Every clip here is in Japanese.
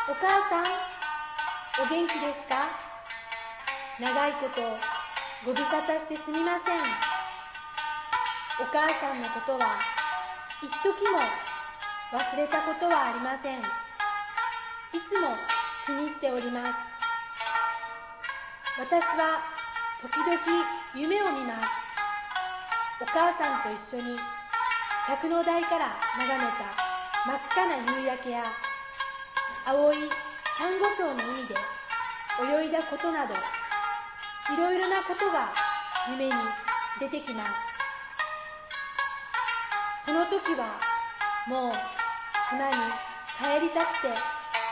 お母さん、お元気ですか？長いことご無沙汰してすみません。お母さんのことは一時も忘れたことはありません。いつも気にしております。私は時々夢を見ます。お母さんと一緒に柵の台から眺めた真っ赤な夕焼けや青いサンゴ礁の海で泳いだことなど、いろいろなことが夢に出てきます。その時はもう島に帰りたくて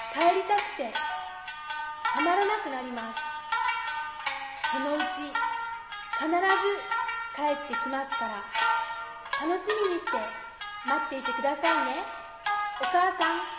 たまらなくなります。そのうち必ず帰ってきますから、楽しみにして待っていてくださいね。お母さん。